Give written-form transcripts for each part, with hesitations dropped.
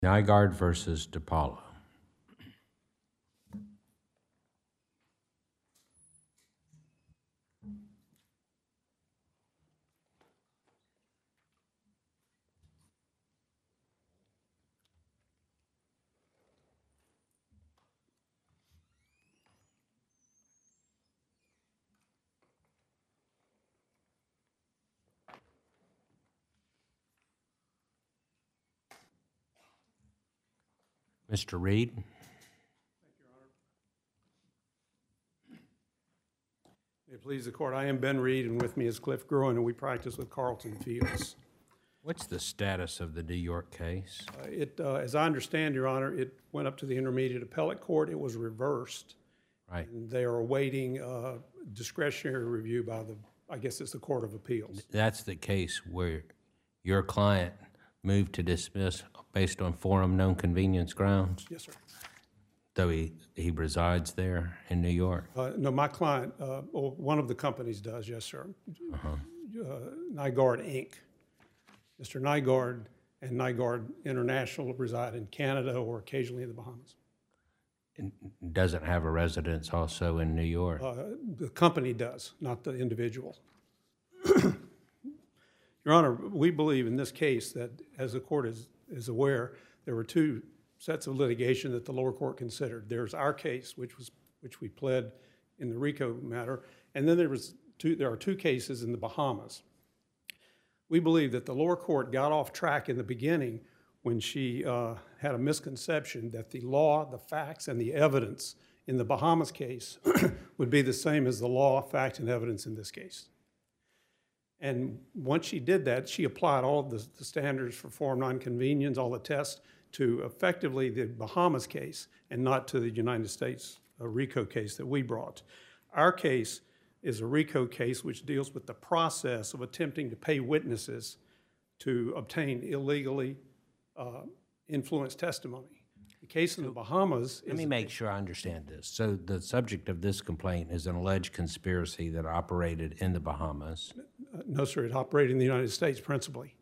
Nygaard versus DePaulo. Mr. Reed. May it please the court, I am Ben Reed, and with me is Cliff Gruen, and we practice with Carlton Fields. What's the status of the New York case? As I understand, Your Honor, it went up to the Intermediate Appellate Court. It was reversed. Right. And they are awaiting discretionary review by I guess it's the Court of Appeals. That's the case where your client moved to dismiss based on forum known convenience grounds, Yes, sir. though he resides there in New York. No, my client, or one of the companies does, yes, sir. Nygaard, Inc. Mr. Nygaard and Nygaard International reside in Canada or occasionally in the Bahamas. And doesn't have a residence also in New York. The company does, not the individual. Your Honor, we believe in this case that, as the court is aware, there were two sets of litigation that the lower court considered. There's our case, which we pled in the RICO matter, and then there are two cases in the Bahamas. We believe that the lower court got off track in the beginning when she had a misconception that the law, the facts, and the evidence in the Bahamas case would be the same as the law, fact, and evidence in this case. And once she did that, she applied all the standards for forum nonconvenience, all the tests, to effectively the Bahamas case and not to the United States RICO case that we brought. Our case is a RICO case which deals with the process of attempting to pay witnesses to obtain illegally influenced testimony. The case in the Bahamas is... Let me make sure I understand this. So the subject of this complaint is an alleged conspiracy that operated in the Bahamas. No, sir, it operated in the United States principally.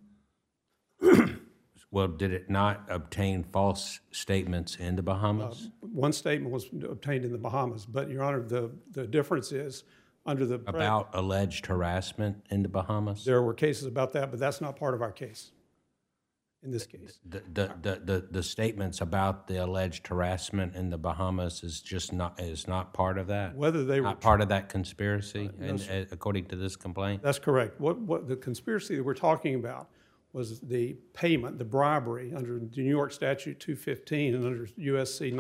Well, did it not obtain false statements in the Bahamas? One statement was obtained in the Bahamas, but, Your Honor, the difference is under the... About alleged harassment in the Bahamas? There were cases about that, but that's not part of our case in this case. The statements about the alleged harassment in the Bahamas is not part of that? Whether they were... Not part of that conspiracy, no, sir. according to this complaint? That's correct. What the conspiracy that we're talking about was the payment, the bribery under the New York Statute 215 and under USC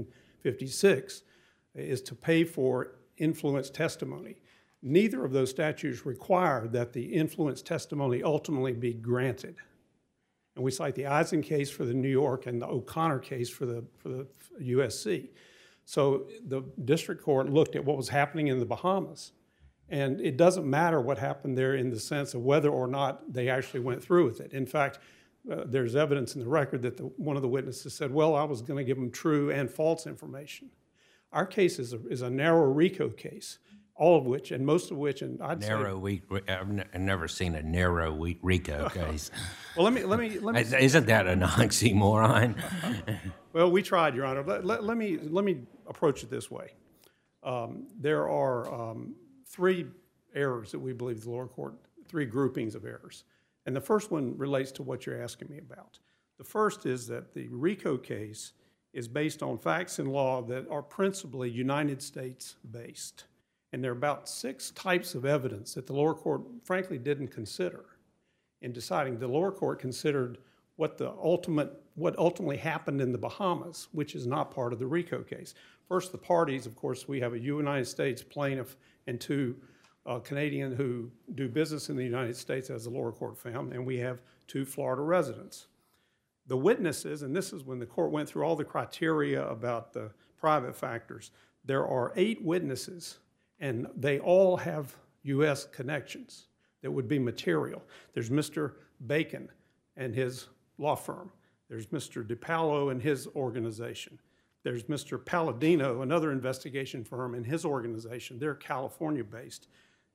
1956 is to pay for influenced testimony. Neither of those statutes require that the influenced testimony ultimately be granted. And we cite the Eisen case for the New York and the O'Connor case for the USC. So the district court looked at what was happening in the Bahamas. And it doesn't matter what happened there in the sense of whether or not they actually went through with it. In fact, there's evidence in the record that one of the witnesses said, well, I was going to give them true and false information. Our case is a narrow RICO case, all of which, and most of which, and I'd say... I've never seen a narrow RICO case. Well, let me... Isn't that an oxymoron? Well, we tried, Your Honor. Let me approach it this way. There are three errors that we believe the lower court, three groupings of errors. And the first one relates to what you're asking me about. The first is that the RICO case is based on facts and law that are principally United States based. And there are about 6 types of evidence that the lower court frankly didn't consider in deciding. The lower court considered what ultimately happened in the Bahamas, which is not part of the RICO case. First, the parties, of course, we have a United States plaintiff and 2 Canadian who do business in the United States, as the lower court found, and we have 2 Florida residents. The witnesses, and this is when the court went through all the criteria about the private factors, there are 8 witnesses, and they all have U.S. connections that would be material. There's Mr. Bacon and his law firm. There's Mr. DePaulo and his organization. There's Mr. Palladino, another investigation firm, and his organization. They're California-based.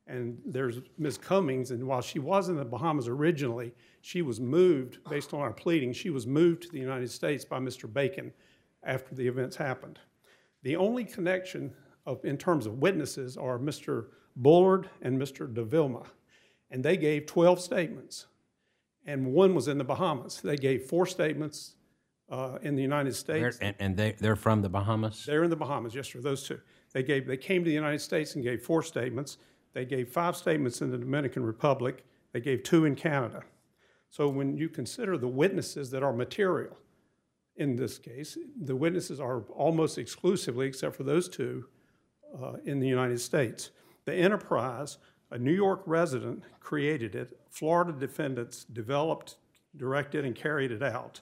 And there's Ms. Cummings, and while she was in the Bahamas originally, she was moved, based on our pleading, she was moved to the United States by Mr. Bacon after the events happened. The only connection in terms of witnesses are Mr. Bullard and Mr. De Vilma, and they gave 12 statements, and one was in the Bahamas. They gave 4 statements in the United States. And they're from the Bahamas? They're in the Bahamas, yes, sir, those 2. They came to the United States and gave 4 statements. They gave 5 statements in the Dominican Republic. They gave 2 in Canada. So when you consider the witnesses that are material in this case, the witnesses are almost exclusively, except for those 2, in the United States. The enterprise, a New York resident created it. Florida defendants developed, directed, and carried it out.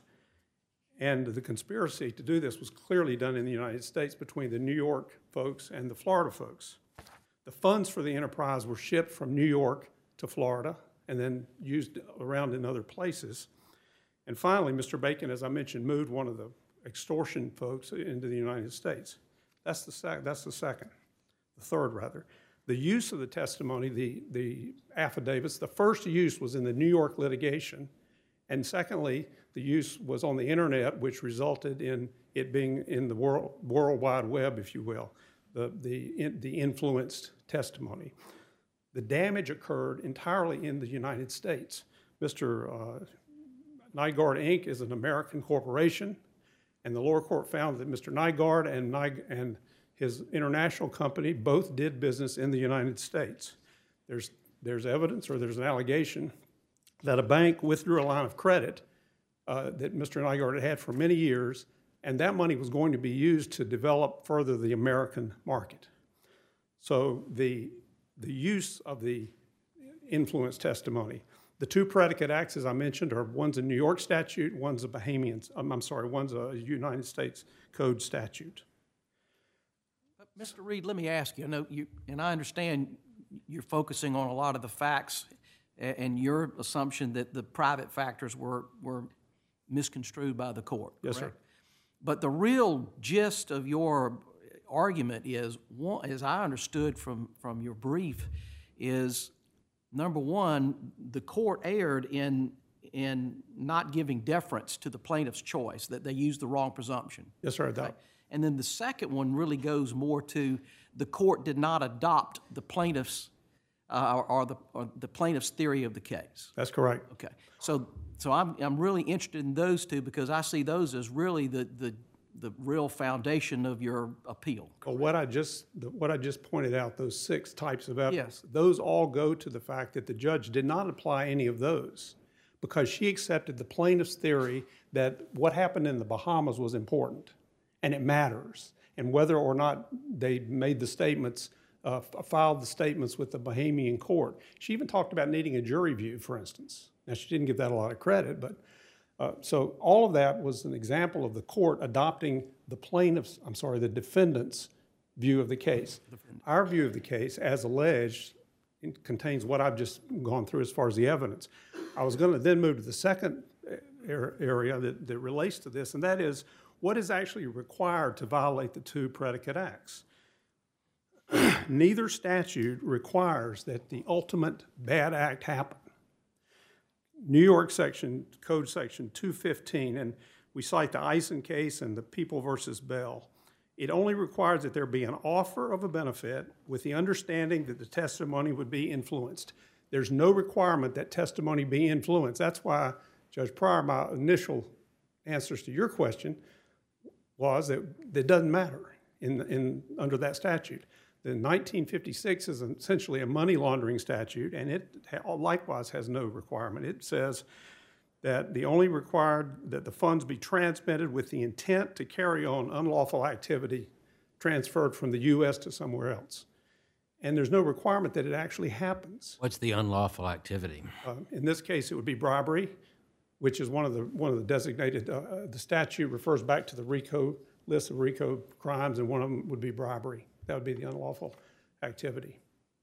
And the conspiracy to do this was clearly done in the United States between the New York folks and the Florida folks. The funds for the enterprise were shipped from New York to Florida and then used around in other places. And finally, Mr. Bacon, as I mentioned, moved one of the extortion folks into the United States. That's the second. The third, rather. The use of the testimony, the affidavits, the first use was in the New York litigation, and secondly, the use was on the internet, which resulted in it being in the World Wide Web, if you will, the influenced testimony. The damage occurred entirely in the United States. Mr. Nygaard, Inc. is an American corporation, and the lower court found that Mr. Nygaard and his international company both did business in the United States. There's evidence, or there's an allegation, that a bank withdrew a line of credit that Mr. Nygaard had for many years, and that money was going to be used to develop further the American market. So the use of the influence testimony, the 2 predicate acts, as I mentioned, are one's a New York statute, one's a one's a United States Code statute. Mr. Reed, let me ask you, and I understand you're focusing on a lot of the facts and your assumption that the private factors were misconstrued by the court. Yes, sir. But the real gist of your argument is, as I understood from your brief, is number one, the court erred in not giving deference to the plaintiff's choice, that they used the wrong presumption. Yes, sir, I doubt. And then the second one really goes more to the court did not adopt the plaintiff's or the plaintiff's theory of the case. That's correct. Okay, so I'm really interested in those 2 because I see those as really the real foundation of your appeal. Well, what I just pointed out, those 6 types of evidence, Yes. those all go to the fact that the judge did not apply any of those because she accepted the plaintiff's theory that what happened in the Bahamas was important and it matters, and whether or not they made the statements, filed the statements with the Bahamian court. She even talked about needing a jury view, for instance. Now, she didn't give that a lot of credit, but so all of that was an example of the court adopting the defendant's view of the case. Our view of the case, as alleged, contains what I've just gone through as far as the evidence. I was going to then move to the second area that relates to this, and that is what is actually required to violate the 2 predicate acts. Neither statute requires that the ultimate bad act happen. New York Code Section 215, and we cite the Eisen case and the People versus Bell. It only requires that there be an offer of a benefit with the understanding that the testimony would be influenced. There's no requirement that testimony be influenced. That's why, Judge Pryor, my initial answers to your question was that it doesn't matter under that statute. The 1956 is essentially a money laundering statute, and it likewise has no requirement. It says that the only required that the funds be transmitted with the intent to carry on unlawful activity transferred from the U.S. to somewhere else. And there's no requirement that it actually happens. What's the unlawful activity? In this case, it would be bribery, which is one of the designated. The statute refers back to the RICO list of RICO crimes, and one of them would be bribery. That would be the unlawful activity.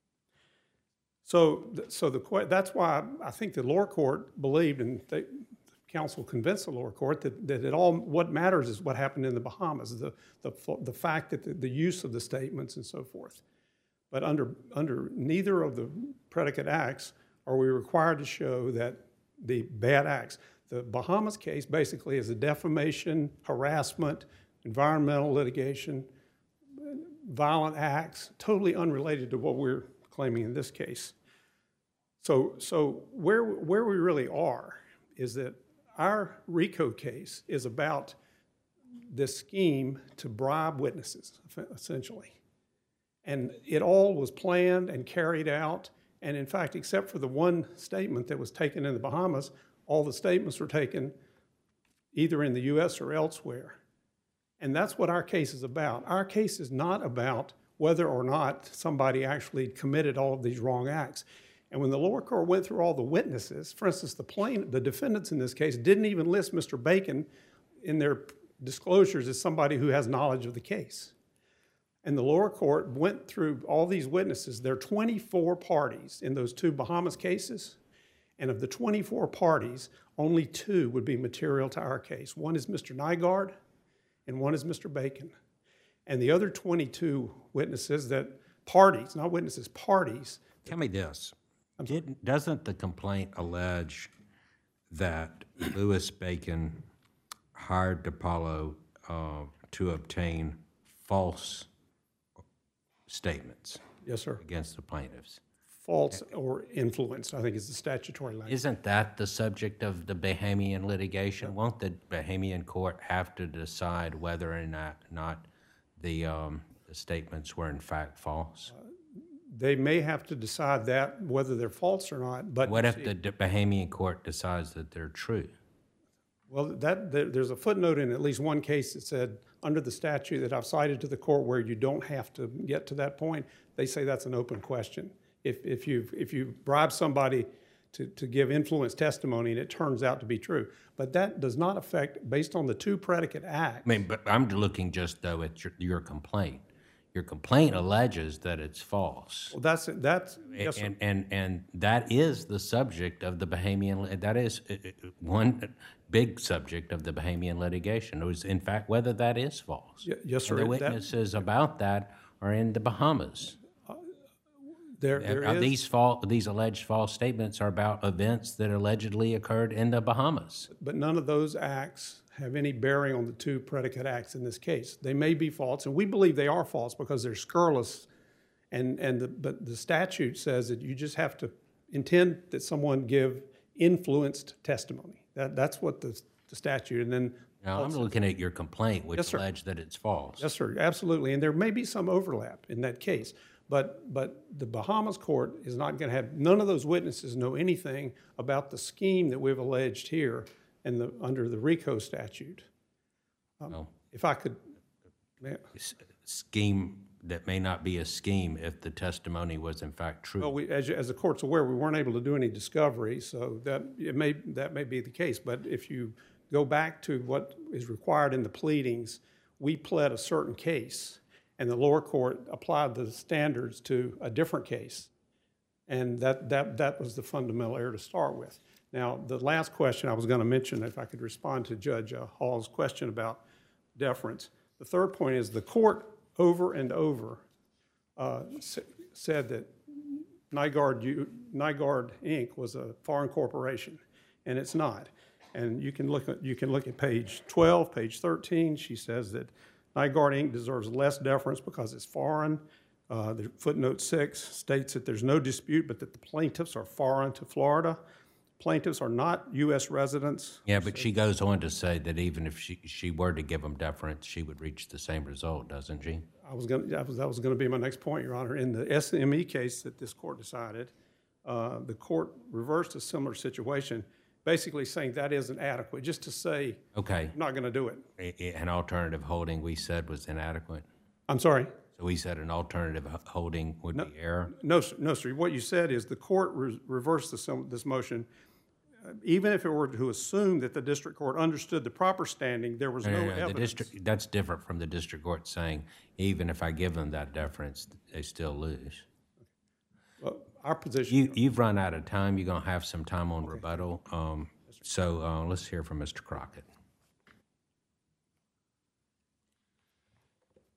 So that's why I think the lower court believed, and the counsel convinced the lower court that what matters is what happened in the Bahamas, the fact that the use of the statements and so forth. But under neither of the predicate acts are we required to show that the bad acts. The Bahamas case basically is a defamation, harassment, environmental litigation, violent acts, totally unrelated to what we're claiming in this case. So where we really are is that our RICO case is about this scheme to bribe witnesses, essentially. And it all was planned and carried out. And in fact, except for the one statement that was taken in the Bahamas, all the statements were taken either in the U.S. or elsewhere. And that's what our case is about. Our case is not about whether or not somebody actually committed all of these wrong acts. And when the lower court went through all the witnesses, for instance, the defendants in this case didn't even list Mr. Bacon in their disclosures as somebody who has knowledge of the case. And the lower court went through all these witnesses. There are 24 parties in those two Bahamas cases. And of the 24 parties, only 2 would be material to our case. One is Mr. Nygaard and one is Mr. Bacon. And the other 22 witnesses that parties, not witnesses, parties. Tell me this. Doesn't the complaint allege that Louis Bacon hired DiPaolo to obtain false statements Yes, sir. against the plaintiffs? False or influenced, I think is the statutory language. Isn't that the subject of the Bahamian litigation? Won't the Bahamian court have to decide whether or not the statements were in fact false? They may have to decide that, whether they're false or not. But What if the Bahamian court decides that they're true? Well, there's a footnote in at least one case that said, under the statute that I've cited to the court where you don't have to get to that point, they say that's an open question. If you bribe somebody to give influence testimony and it turns out to be true. But that does not affect, based on the 2 predicate acts. I mean, but I'm looking just, though, at your complaint. Your complaint alleges that it's false. Well, that's yes, sir. And that is the subject of the Bahamian, that is one big subject of the Bahamian litigation. It was, in fact, whether that is false. Yes, sir. And the witnesses about that are in the Bahamas. These alleged false statements are about events that allegedly occurred in the Bahamas. But none of those acts have any bearing on the 2 predicate acts in this case. They may be false, and we believe they are false because they're scurrilous. But the statute says that you just have to intend that someone give influenced testimony. That's what the statute. And then now I'm looking at your complaint, which Yes, alleged that it's false. Yes, sir, absolutely. And there may be some overlap in that case. But the Bahamas court is not going to have, none of those witnesses know anything about the scheme that we've alleged here under the RICO statute. If I could. Scheme that may not be a scheme if the testimony was in fact true. Well, as the court's aware, we weren't able to do any discovery, so that may be the case. But if you go back to what is required in the pleadings, we pled a certain case, and the lower court applied the standards to a different case. And that was the fundamental error to start with. Now, the last question I was going to mention, if I could respond to Judge Hall's question about deference. The third point is the court over and over said that Nygaard Inc. was a foreign corporation, and it's not. And you can look at page 12, page 13. She says that Nygaard Inc. deserves less deference because it's foreign. The footnote 6 states that there's no dispute, but that the plaintiffs are foreign to Florida. Plaintiffs are not U.S. residents. Yeah, but she goes on to say that even if she were to give them deference, she would reach the same result, doesn't she? That was going to be my next point, Your Honor. In the SME case that this court decided, the court reversed a similar situation, basically saying that isn't adequate, just to say, okay, I'm not going to do it. An alternative holding we said was inadequate. I'm sorry? So we said an alternative holding would be error? No, sir. What you said is the court reversed this motion. Even if it were to assume that the district court understood the proper standing, there was no evidence. That's different from the district court saying, even if I give them that deference, they still lose. Well, our position... You've run out of time. You're going to have some time on rebuttal. So let's hear from Mr. Crockett.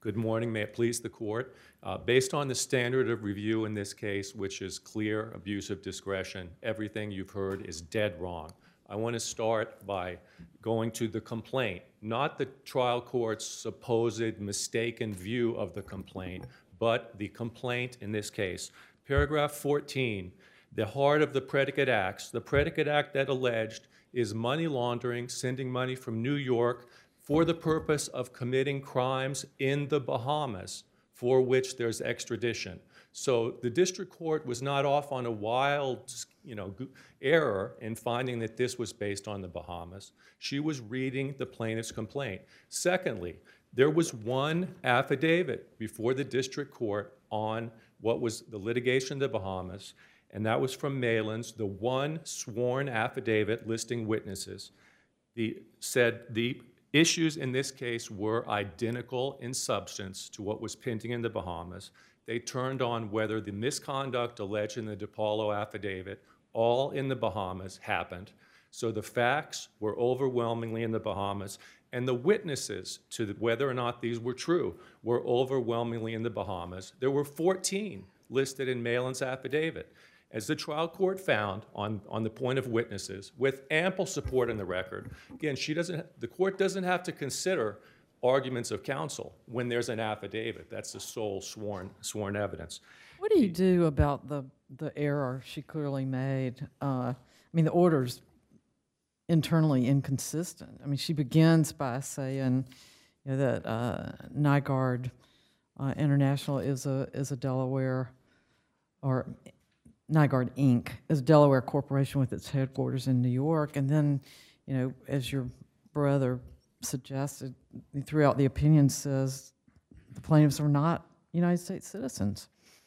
Good morning. May it please the court. Based on the standard of review in this case, which is clear abuse of discretion, everything you've heard is dead wrong. I want to start by going to the complaint, not the trial court's supposed mistaken view of the complaint, but the complaint in this case. Paragraph 14, the heart of the predicate acts. The predicate act that alleged is money laundering, sending money from New York for the purpose of committing crimes in the Bahamas for which there's extradition. So the district court was not off on a wild, error in finding that this was based on the Bahamas. She was reading the plaintiff's complaint. Secondly, there was one affidavit before the district court on what was the litigation in the Bahamas, and that was from Malins, the one sworn affidavit listing witnesses. Said the issues in this case were identical in substance to what was pending in the Bahamas. They turned on whether the misconduct alleged in the DePaulo affidavit, all in the Bahamas, happened. So the facts were overwhelmingly in the Bahamas, and the witnesses to whether or not these were true were overwhelmingly in the Bahamas. There were 14 listed in Malin's affidavit. As the trial court found on the point of witnesses, with ample support in the record, again, the court doesn't have to consider arguments of counsel when there's an affidavit. That's the sole sworn evidence. What do you do about the error she clearly made? I mean, the order's internally inconsistent. I mean, she begins by saying that Nygaard International is a Delaware, or Nygaard Inc. is a Delaware corporation with its headquarters in New York, and then, as your brother suggested, throughout the opinion says the plaintiffs are not United States citizens.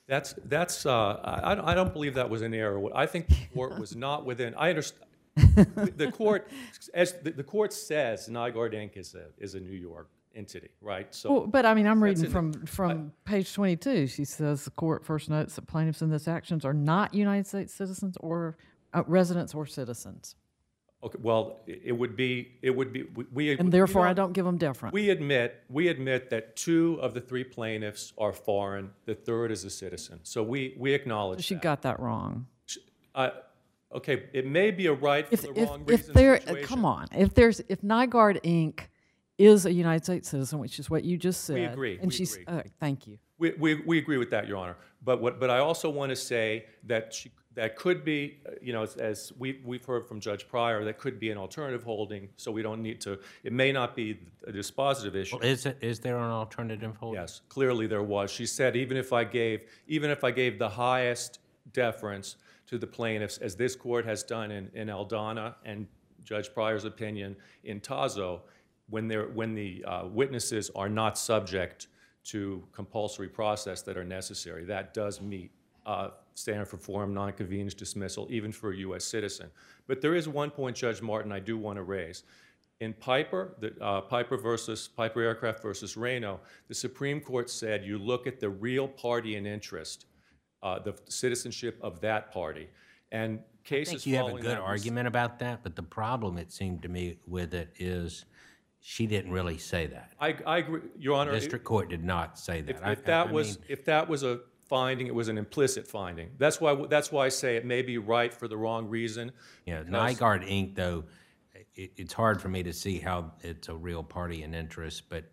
I don't believe that was an error. I think the court was not within. I understand. The court, as the court says, Nygaard Inc. is a New York entity, right? So, well, but I mean, I'm reading from page 22. She says the court first notes that plaintiffs in this actions are not United States citizens or residents or citizens. Okay, well, it would be and therefore I don't give them deference. We admit that 2 of the 3 plaintiffs are foreign. The third is a citizen. So we acknowledge she that. got that wrong. Okay, it may be a right for the wrong reason situation. Come on, if Nygaard Inc. is a United States citizen, which is what you just said. We agree. And she's thank you. We agree with that, Your Honor. But I also want to say that that could be, as we've heard from Judge Pryor, that could be an alternative holding. So we don't need to. It may not be a dispositive issue. Well, is there an alternative holding? Yes, clearly there was. She said even if I gave the highest deference to the plaintiffs, as this court has done in Aldana and Judge Pryor's opinion in Tazo, when the witnesses are not subject to compulsory process that are necessary, that does meet standard for forum non-convenience dismissal, even for a U.S. citizen. But there is one point, Judge Martin, I do want to raise. In Piper Aircraft versus Reno, the Supreme Court said you look at the real party in interest, the citizenship of that party, and cases. I think you have a good argument about that, but the problem, it seemed to me, with it is she didn't really say that. I agree, Your Honor. District Court did not say that. If that was a finding, it was an implicit finding. That's why I say it may be right for the wrong reason. Yeah, Nygaard Inc. though, it's hard for me to see how it's a real party in interest, but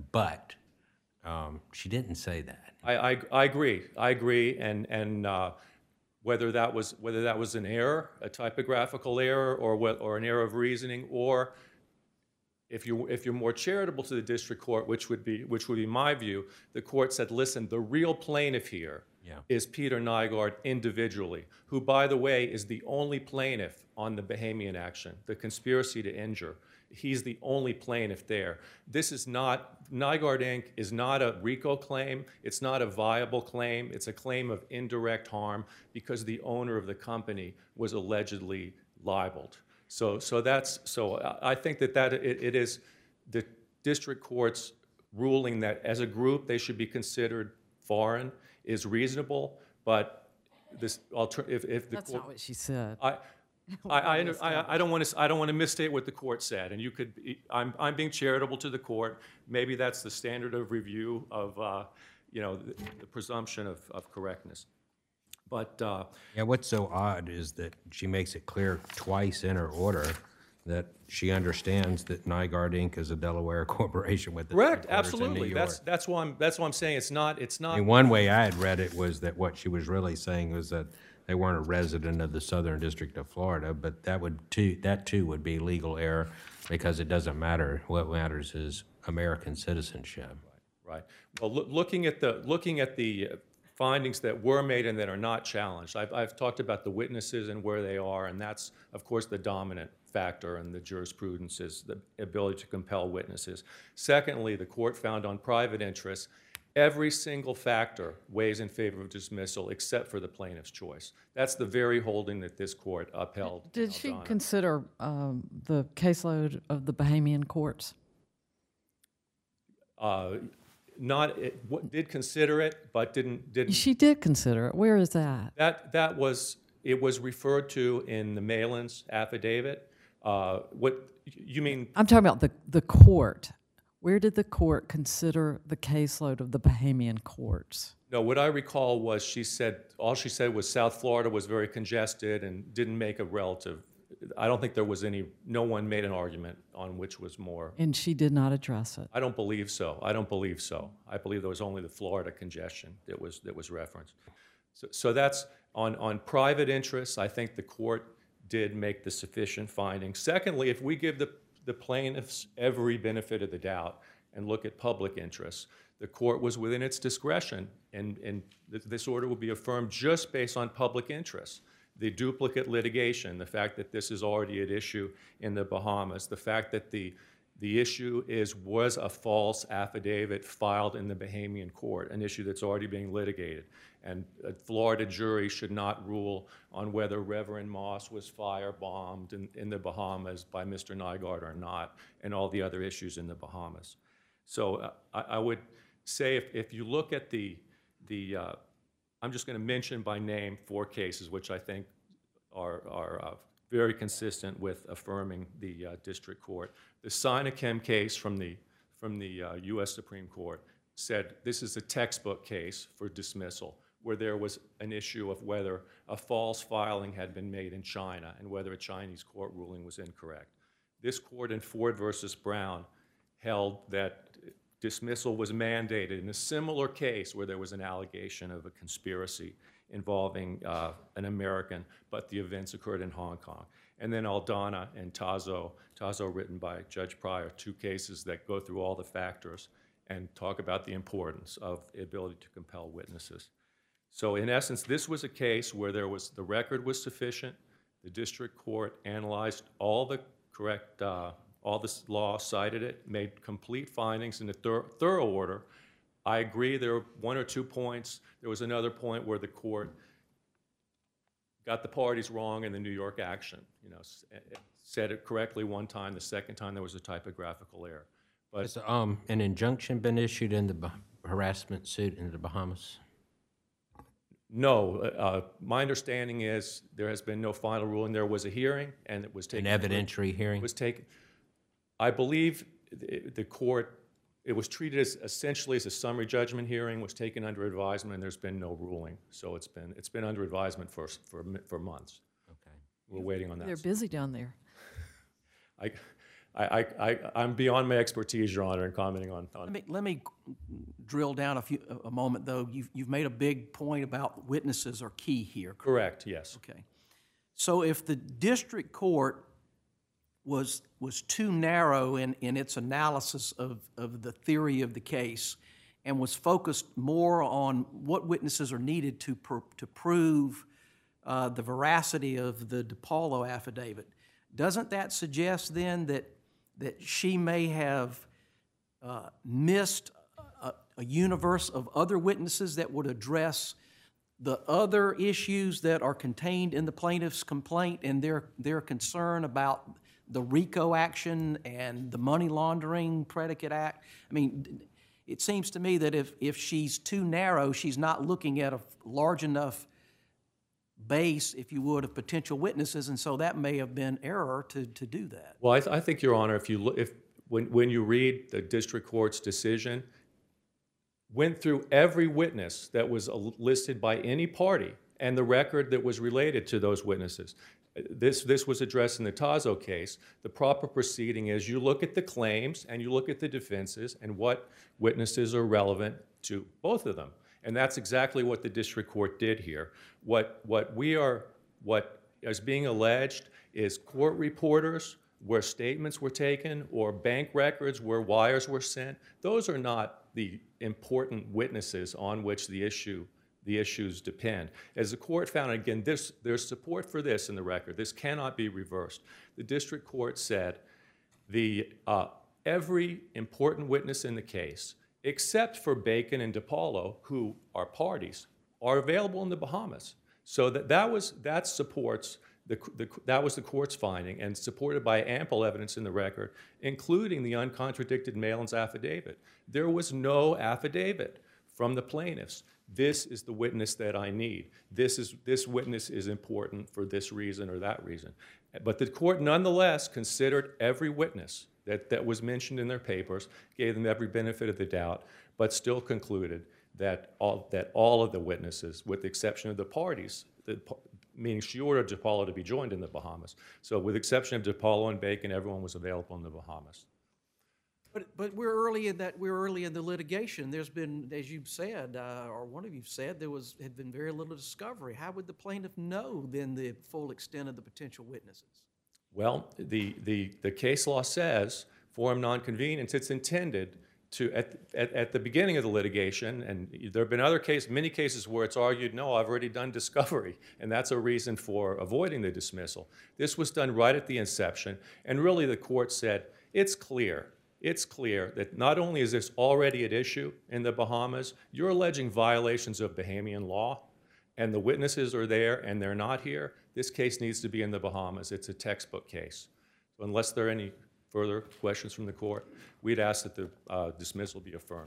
she didn't say that. I agree, and whether that was an error, a typographical error, or an error of reasoning, or if you're more charitable to the district court, which would be my view, the court said, listen, the real plaintiff here is Peter Nygaard individually, who, by the way, is the only plaintiff on the Bahamian action, the conspiracy to injure. He's the only plaintiff there. Nygaard Inc. is not a RICO claim. It's not a viable claim. It's a claim of indirect harm because the owner of the company was allegedly libeled. So I think that it is the district court's ruling that as a group they should be considered foreign is reasonable, but if the That's court, not what she said. I don't want to misstate what the court said, and you could. I'm being charitable to the court. Maybe that's the standard of review of the presumption of correctness. But Yeah, what's so odd is that she makes it clear twice in her order that she understands that Nygaard Inc. is a Delaware corporation with its correct, headquarters in New absolutely. York. That's why I'm saying it's not. I mean, one way I had read it was that what she was really saying was that they weren't a resident of the Southern District of Florida, but that too would be legal error because it doesn't matter. What matters is American citizenship. Right. Well, looking at the findings that were made and that are not challenged, I've talked about the witnesses and where they are, and that's, of course, the dominant factor in the jurisprudence is the ability to compel witnesses. Secondly, the court found on private interests, every single factor weighs in favor of dismissal except for the plaintiff's choice. That's the very holding that this court upheld. Did she consider the caseload of the Bahamian courts? Did consider it, but didn't. She did consider it. Where is that? It was referred to in the Malin's affidavit. What you mean? I'm talking about the court. Where did the court consider the caseload of the Bahamian courts? No, what I recall was all she said was South Florida was very congested and didn't make a relative. I don't think there was no one made an argument on which was more. And she did not address it. I don't believe so. I believe there was only the Florida congestion that was referenced. So that's on private interests. I think the court did make the sufficient findings. Secondly, if we give the plaintiffs every benefit of the doubt and look at public interests, the court was within its discretion, and this order will be affirmed just based on public interests. The duplicate litigation, the fact that this is already at issue in the Bahamas, the fact that the issue was a false affidavit filed in the Bahamian court, an issue that's already being litigated. And a Florida jury should not rule on whether Reverend Moss was firebombed in the Bahamas by Mr. Nygaard or not, and all the other issues in the Bahamas. So I would say if you look at I'm just going to mention by name 4 cases which I think are very consistent with affirming the district court. The Sinachem case from the U.S. Supreme Court said this is a textbook case for dismissal, where there was an issue of whether a false filing had been made in China and whether a Chinese court ruling was incorrect. This court in Ford versus Brown held that dismissal was mandated in a similar case where there was an allegation of a conspiracy involving an American, but the events occurred in Hong Kong. And then Aldana and Tazo written by Judge Pryor, 2 cases that go through all the factors and talk about the importance of the ability to compel witnesses. So in essence, this was a case where the record was sufficient, the district court analyzed all the correct, all this law, cited it, made complete findings in a thorough order. I agree there were 1 or 2 points. There was another point where the court got the parties wrong in the New York action. It said it correctly one time, the second time there was a typographical error. But Has an injunction been issued in the harassment suit in the Bahamas? no, my understanding is there has been no final ruling. There was a hearing, and it was taken. An evidentiary hearing? Was taken. I believe the court. It was treated essentially as a summary judgment hearing. Was taken under advisement, and there's been no ruling. So it's been under advisement for months. Okay. We're waiting on that. They're busy down there. I'm beyond my expertise, Your Honor, in commenting on. Let me drill down a moment, though. You've made a big point about witnesses are key here. Correct. Yes. Okay. So if the district court was too narrow in its analysis of the theory of the case and was focused more on what witnesses are needed to prove the veracity of the DiPaolo affidavit, doesn't that suggest then that she may have missed a universe of other witnesses that would address the other issues that are contained in the plaintiff's complaint and their concern about the RICO action and the money laundering predicate act? I mean, it seems to me that if she's too narrow, she's not looking at a large enough base, if you would, of potential witnesses, and so that may have been error to do that. Well, I think, Your Honor, if you look, when you read the district court's decision, went through every witness that was listed by any party and the record that was related to those witnesses. This was addressed in the Tazo case. The proper proceeding is you look at the claims and you look at the defenses and what witnesses are relevant to both of them. And that's exactly what the district court did here. What is being alleged is court reporters where statements were taken or bank records where wires were sent. Those are not the important witnesses on which the issues depend. As the court found, again, there's support for this in the record. This cannot be reversed. The district court said every important witness in the case, except for Bacon and DiPaolo, who are parties, are available in the Bahamas. So that was the court's finding and supported by ample evidence in the record, including the uncontradicted Malin's affidavit. There was no affidavit from the plaintiffs. This is the witness that I need. This witness is important for this reason or that reason. But the court nonetheless considered every witness that was mentioned in their papers, gave them every benefit of the doubt, but still concluded that all of the witnesses, with the exception of the parties, meaning she ordered DiPaolo to be joined in the Bahamas. So with the exception of DiPaolo and Bacon, everyone was available in the Bahamas. But we're early in the litigation. There's been, as you've said, or one of you said, had been very little discovery. How would the plaintiff know then the full extent of the potential witnesses? Well, the case law says forum nonconvenience. It's intended to at the beginning of the litigation, and there have been many cases where it's argued, no, I've already done discovery, and that's a reason for avoiding the dismissal. This was done right at the inception, and really the court said it's clear. It's clear that not only is this already at issue in the Bahamas, you're alleging violations of Bahamian law, and the witnesses are there and they're not here. This case needs to be in the Bahamas. It's a textbook case. So unless there are any further questions from the court, we'd ask that the dismissal be affirmed.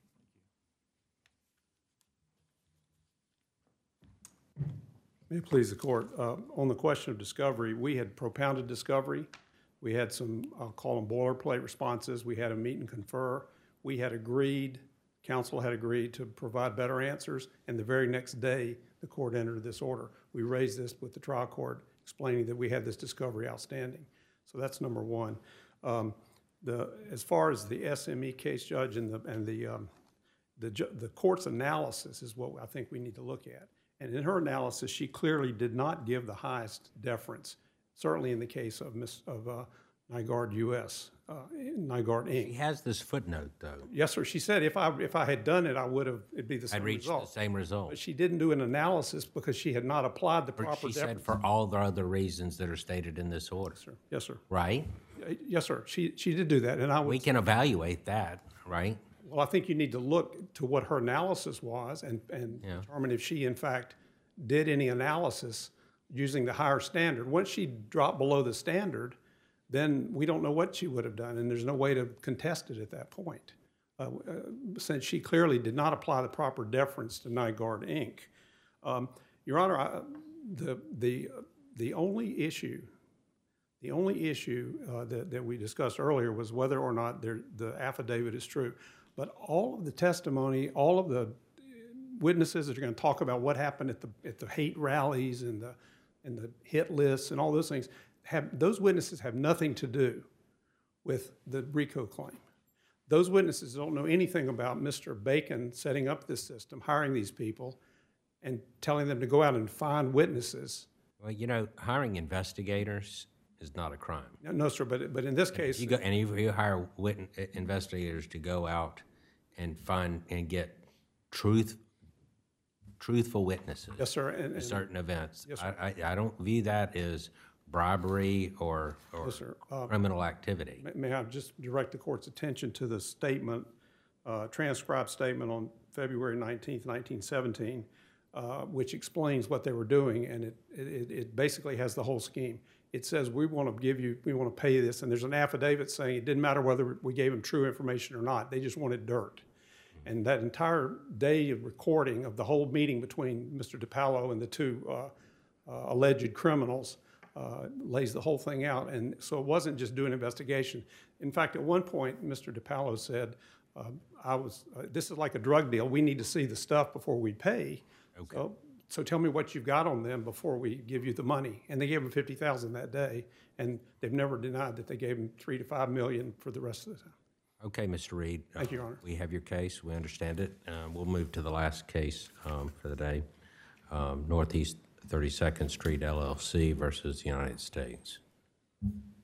May it please the court. On the question of discovery, we had propounded discovery. We had some, I'll call them boilerplate responses. We had a meet and confer. We had agreed, counsel had agreed to provide better answers, and the very next day, the court entered this order. We raised this with the trial court, explaining that we had this discovery outstanding. So that's number one. As far as the SME case, Judge, and the court's analysis is what I think we need to look at. And in her analysis, she clearly did not give the highest deference, certainly in the case of Nygaard US, Nygaard Inc. He has this footnote, though. Yes, sir. She said if I had done it, it'd be the same I'd reached result. the same result. But she didn't do an analysis because she had not applied the proper She deference. said for all the other reasons that are stated in this order. Yes, sir. Right? Yes, sir. She did do that, and I We would. can evaluate that, right? Well, I think you need to look to what her analysis was and determine if she, in fact, did any analysis using the higher standard. Once she dropped below the standard, then we don't know what she would have done, and there's no way to contest it at that point, since she clearly did not apply the proper deference to Nygaard Inc. Your Honor, the only issue that we discussed earlier was whether or not the affidavit is true. But all of the testimony, all of the witnesses that are going to talk about what happened at the hate rallies and the hit lists and all those things, those witnesses have nothing to do with the RICO claim. Those witnesses don't know anything about Mr. Bacon setting up this system, hiring these people, and telling them to go out and find witnesses. Well, you know, hiring investigators is not a crime. No, sir, but in this case... You hire investigators to go out and find and get truthful witnesses. Yes, sir. To certain events. Yes, sir. I don't view that as bribery or Yes, sir. criminal activity. May I just direct the court's attention to the statement, transcribed statement on February 19th, 1917, which explains what they were doing, and it basically has the whole scheme. It says, we want to pay you this, and there's an affidavit saying it didn't matter whether we gave them true information or not, they just wanted dirt. And that entire day of recording of the whole meeting between Mr. DiPaolo and the two alleged criminals, lays the whole thing out. And so it wasn't just doing investigation. In fact, at one point, Mr. DiPaolo said, this is like a drug deal. We need to see the stuff before we pay. Okay. So tell me what you've got on them before we give you the money. And they gave him $50,000 that day, and they've never denied that they gave him $3 to $5 million for the rest of the time. Okay, Mr. Reed. Thank you, Your Honor. We have your case. We understand it. We'll move to the last case for the day. Northeast 32nd Street LLC versus the United States.